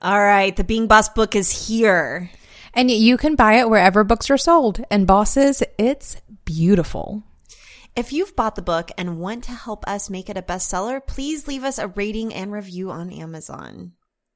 All right, the Being Boss book is here. And you can buy it wherever books are sold. And bosses, it's beautiful. If you've bought the book and want to help us make it a bestseller, please leave us a rating and review on Amazon.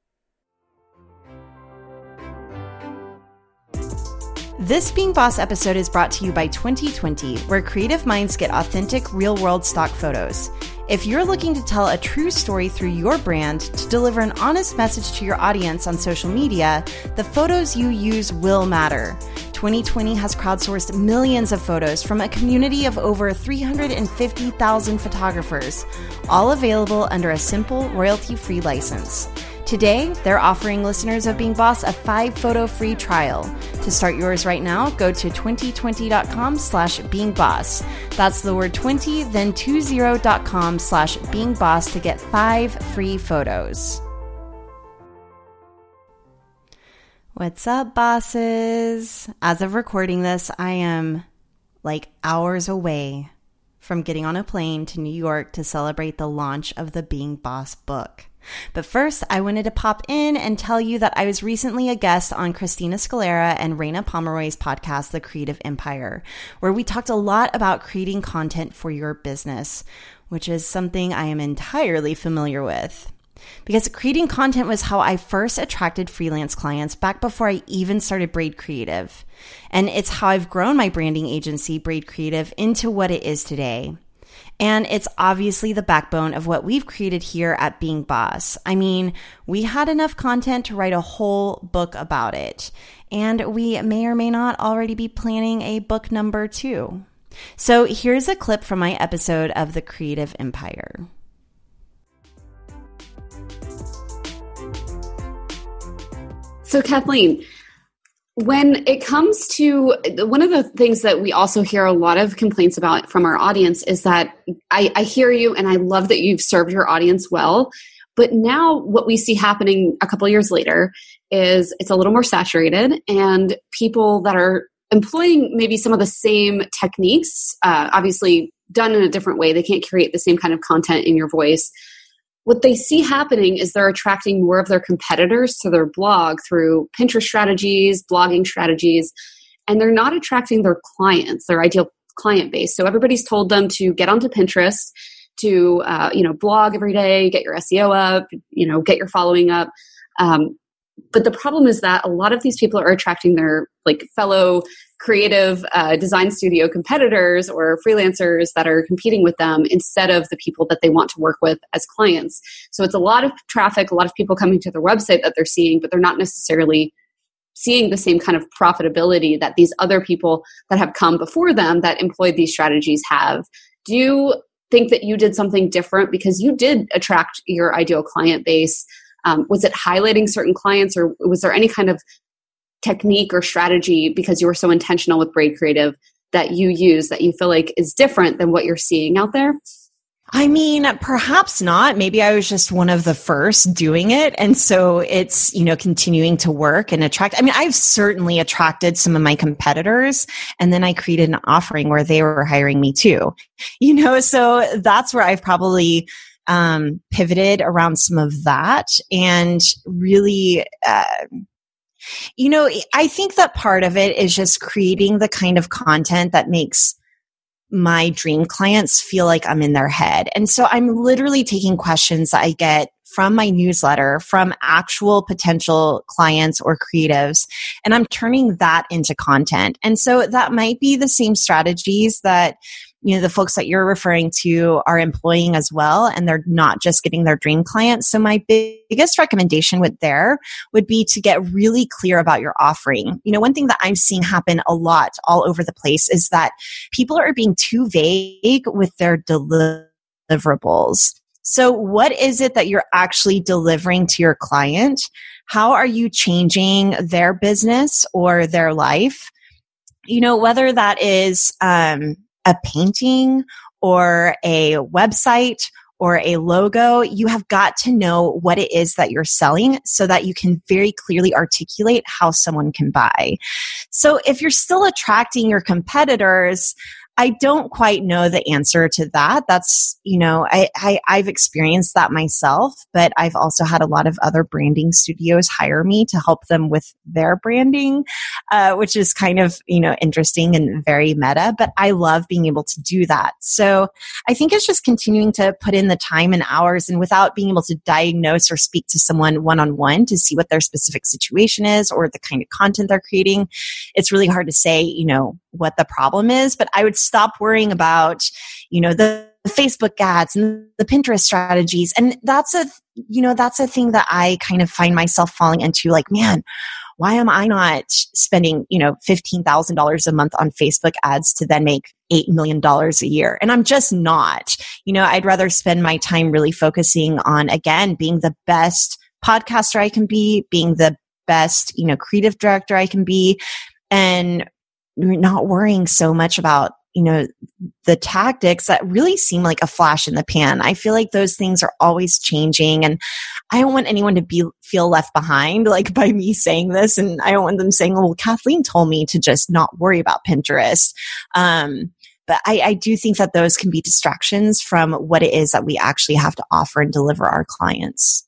This Being Boss episode is brought to you by 2020, where creative minds get authentic, real-world stock photos. If you're looking to tell a true story through your brand to deliver an honest message to your audience on social media, the photos you use will matter. 2020 has crowdsourced millions of photos from a community of over 350,000 photographers, all available under a simple royalty-free license. Today, they're offering listeners of Being Boss a 5-photo free trial. To start yours right now, go to 2020.com/beingboss. That's the word 20, then 20.com/beingboss to get 5 free photos. What's up, bosses? As of recording this, I am like hours away from getting on a plane to New York to celebrate the launch of the Being Boss book. But first, I wanted to pop in and tell you that I was recently a guest on Christina Scalera and Raina Pomeroy's podcast, The Creative Empire, where we talked a lot about creating content for your business, which is something I am entirely familiar with. Because creating content was how I first attracted freelance clients back before I even started Braid Creative. And it's how I've grown my branding agency, Braid Creative, into what it is today. And it's obviously the backbone of what we've created here at Being Boss. I mean, we had enough content to write a whole book about it. And we may or may not already be planning a book number 2. So here's a clip from my episode of The Creative Empire. So Kathleen, when it comes to one of the things that we also hear a lot of complaints about from our audience is that I hear you and I love that you've served your audience well. But now what we see happening a couple years later is it's a little more saturated, and people that are employing maybe some of the same techniques, obviously done in a different way, they can't create the same kind of content in your voice. What they see happening is they're attracting more of their competitors to their blog through Pinterest strategies, blogging strategies, and they're not attracting their clients, their ideal client base. So everybody's told them to get onto Pinterest, to blog every day, get your SEO up, get your following up. But the problem is that a lot of these people are attracting their fellow creative design studio competitors or freelancers that are competing with them instead of the people that they want to work with as clients. So it's a lot of traffic, a lot of people coming to their website that they're seeing, but they're not necessarily seeing the same kind of profitability that these other people that have come before them that employed these strategies have. Do you think that you did something different because you did attract your ideal client base? Was it highlighting certain clients, or was there any kind of technique or strategy because you were so intentional with Braid Creative that you use that you feel like is different than what you're seeing out there? I mean, perhaps not. Maybe I was just one of the first doing it. And so it's, continuing to work and attract. I mean, I've certainly attracted some of my competitors, and then I created an offering where they were hiring me too, so that's where I've probably pivoted around some of that. And really, I think that part of it is just creating the kind of content that makes my dream clients feel like I'm in their head. And so I'm literally taking questions that I get from my newsletter, from actual potential clients or creatives, and I'm turning that into content. And so that might be the same strategies that the folks that you're referring to are employing as well, and they're not just getting their dream clients. So my biggest recommendation would be to get really clear about your offering. One thing that I'm seeing happen a lot all over the place is that people are being too vague with their deliverables. So what is it that you're actually delivering to your client? How are you changing their business or their life? Whether that is a painting or a website or a logo, you have got to know what it is that you're selling so that you can very clearly articulate how someone can buy. So if you're still attracting your competitors, I don't quite know the answer to that. That's, I've experienced that myself, but I've also had a lot of other branding studios hire me to help them with their branding, which is kind of, interesting and very meta, but I love being able to do that. So I think it's just continuing to put in the time and hours, and without being able to diagnose or speak to someone one-on-one to see what their specific situation is or the kind of content they're creating, it's really hard to say, what the problem is. But I would stop worrying about, the Facebook ads and the Pinterest strategies. And that's a thing that I kind of find myself falling into, like, man, why am I not spending, $15,000 a month on Facebook ads to then make $8 million a year? And I'm just not. I'd rather spend my time really focusing on, again, being the best podcaster I can be, being the best, creative director I can be, and not worrying so much about, the tactics that really seem like a flash in the pan. I feel like those things are always changing, and I don't want anyone to feel left behind, like, by me saying this. And I don't want them saying, well, Kathleen told me to just not worry about Pinterest. But I do think that those can be distractions from what it is that we actually have to offer and deliver our clients.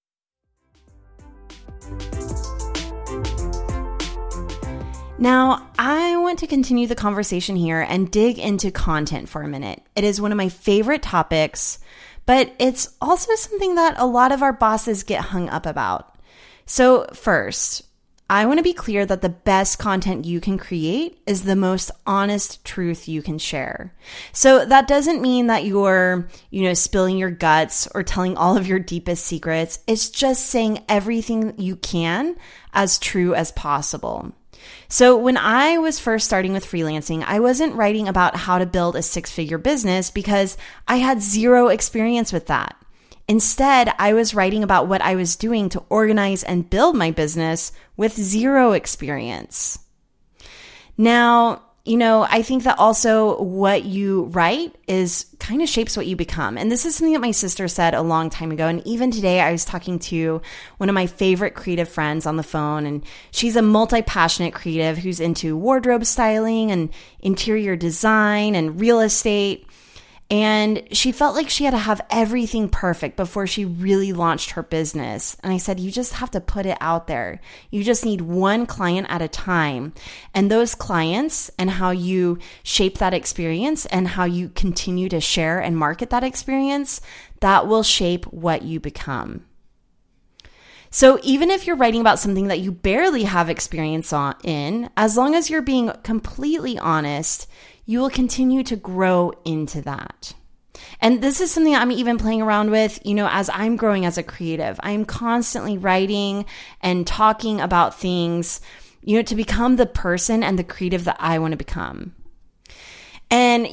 Now, I want to continue the conversation here and dig into content for a minute. It is one of my favorite topics, but it's also something that a lot of our bosses get hung up about. So first, I want to be clear that the best content you can create is the most honest truth you can share. So that doesn't mean that you're, spilling your guts or telling all of your deepest secrets. It's just saying everything you can as true as possible. So when I was first starting with freelancing, I wasn't writing about how to build a 6-figure business because I had zero experience with that. Instead, I was writing about what I was doing to organize and build my business with zero experience. Now, I think that also what you write is kind of shapes what you become. And this is something that my sister said a long time ago. And even today, I was talking to one of my favorite creative friends on the phone, and she's a multi-passionate creative who's into wardrobe styling and interior design and real estate. And she felt like she had to have everything perfect before she really launched her business. And I said, you just have to put it out there. You just need one client at a time. And those clients and how you shape that experience and how you continue to share and market that experience, that will shape what you become. So even if you're writing about something that you barely have experience in, as long as you're being completely honest, you will continue to grow into that. And this is something I'm even playing around with, as I'm growing as a creative. I'm constantly writing and talking about things, to become the person and the creative that I want to become. And,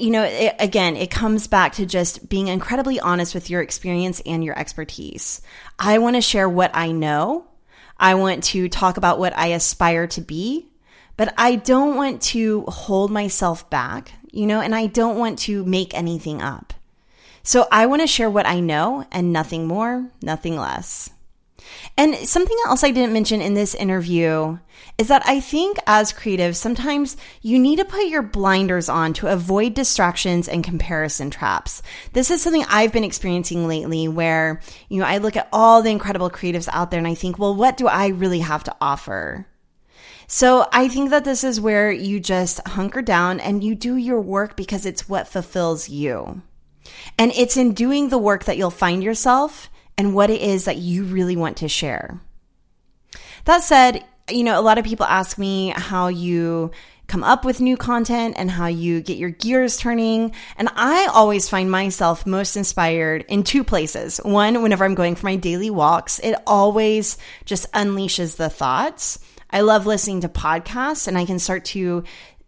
it comes back to just being incredibly honest with your experience and your expertise. I want to share what I know. I want to talk about what I aspire to be. But I don't want to hold myself back, and I don't want to make anything up. So I want to share what I know and nothing more, nothing less. And something else I didn't mention in this interview is that I think as creatives, sometimes you need to put your blinders on to avoid distractions and comparison traps. This is something I've been experiencing lately where, I look at all the incredible creatives out there and I think, well, what do I really have to offer? So I think that this is where you just hunker down and you do your work because it's what fulfills you. And it's in doing the work that you'll find yourself and what it is that you really want to share. That said, a lot of people ask me how you come up with new content and how you get your gears turning. And I always find myself most inspired in two places. One, whenever I'm going for my daily walks, it always just unleashes the thoughts. I love listening to podcasts, and I can start to,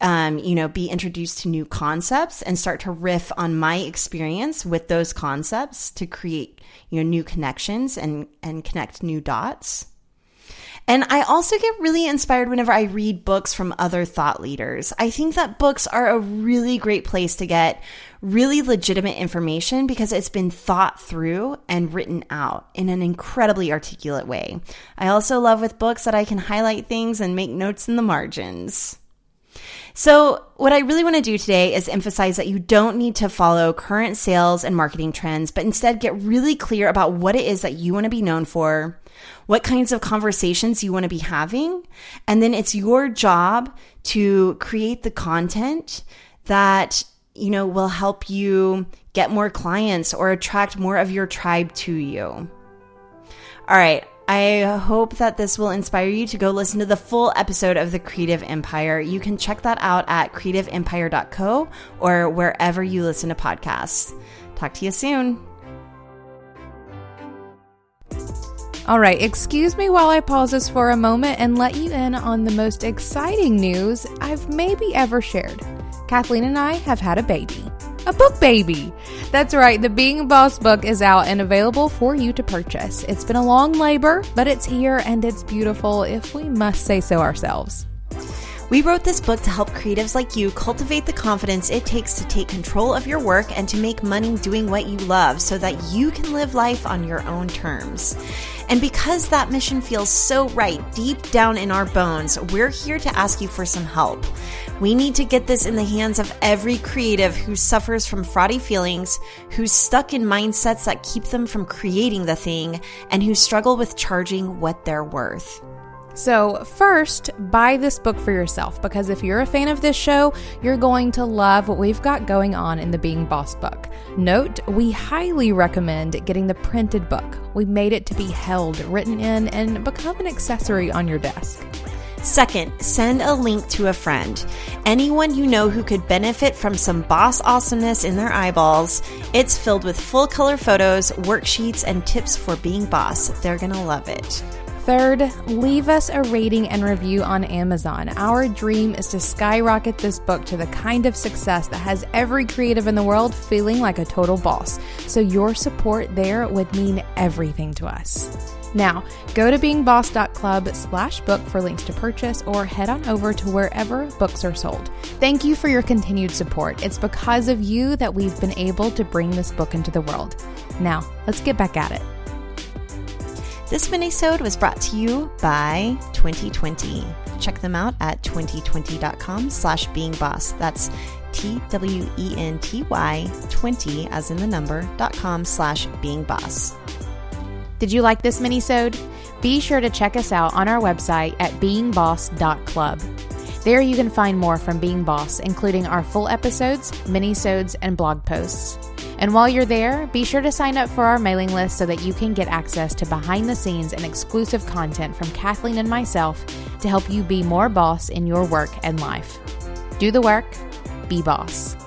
be introduced to new concepts and start to riff on my experience with those concepts to create, new connections and connect new dots. And I also get really inspired whenever I read books from other thought leaders. I think that books are a really great place to get really legitimate information because it's been thought through and written out in an incredibly articulate way. I also love with books that I can highlight things and make notes in the margins. So what I really want to do today is emphasize that you don't need to follow current sales and marketing trends, but instead get really clear about what it is that you want to be known for, what kinds of conversations you want to be having, and then it's your job to create the content that, will help you get more clients or attract more of your tribe to you. All right. I hope that this will inspire you to go listen to the full episode of The Creative Empire. You can check that out at creativeempire.co or wherever you listen to podcasts. Talk to you soon. All right, excuse me while I pause this for a moment and let you in on the most exciting news I've maybe ever shared. Kathleen and I have had a baby. A book baby! That's right, the Being Boss book is out and available for you to purchase. It's been a long labor, but it's here and it's beautiful, if we must say so ourselves. We wrote this book to help creatives like you cultivate the confidence it takes to take control of your work and to make money doing what you love so that you can live life on your own terms. And because that mission feels so right deep down in our bones, we're here to ask you for some help. We need to get this in the hands of every creative who suffers from fraudy feelings, who's stuck in mindsets that keep them from creating the thing, and who struggle with charging what they're worth. So first, buy this book for yourself, because if you're a fan of this show, you're going to love what we've got going on in the Being Boss book. Note, we highly recommend getting the printed book. We made it to be held, written in, and become an accessory on your desk. Second, send a link to a friend. Anyone you know who could benefit from some boss awesomeness in their eyeballs. It's filled with full color photos, worksheets, and tips for being boss. They're going to love it. Third, leave us a rating and review on Amazon. Our dream is to skyrocket this book to the kind of success that has every creative in the world feeling like a total boss. So your support there would mean everything to us. Now, go to beingboss.club/book for links to purchase or head on over to wherever books are sold. Thank you for your continued support. It's because of you that we've been able to bring this book into the world. Now, let's get back at it. This minisode was brought to you by 2020. Check them out at 2020.com/beingboss. That's TWENTY 20 as in the number.com/beingboss. Did you like this minisode? Be sure to check us out on our website at beingboss.club. There you can find more from Being Boss, including our full episodes, minisodes, and blog posts. And while you're there, be sure to sign up for our mailing list so that you can get access to behind-the-scenes and exclusive content from Kathleen and myself to help you be more boss in your work and life. Do the work, be boss.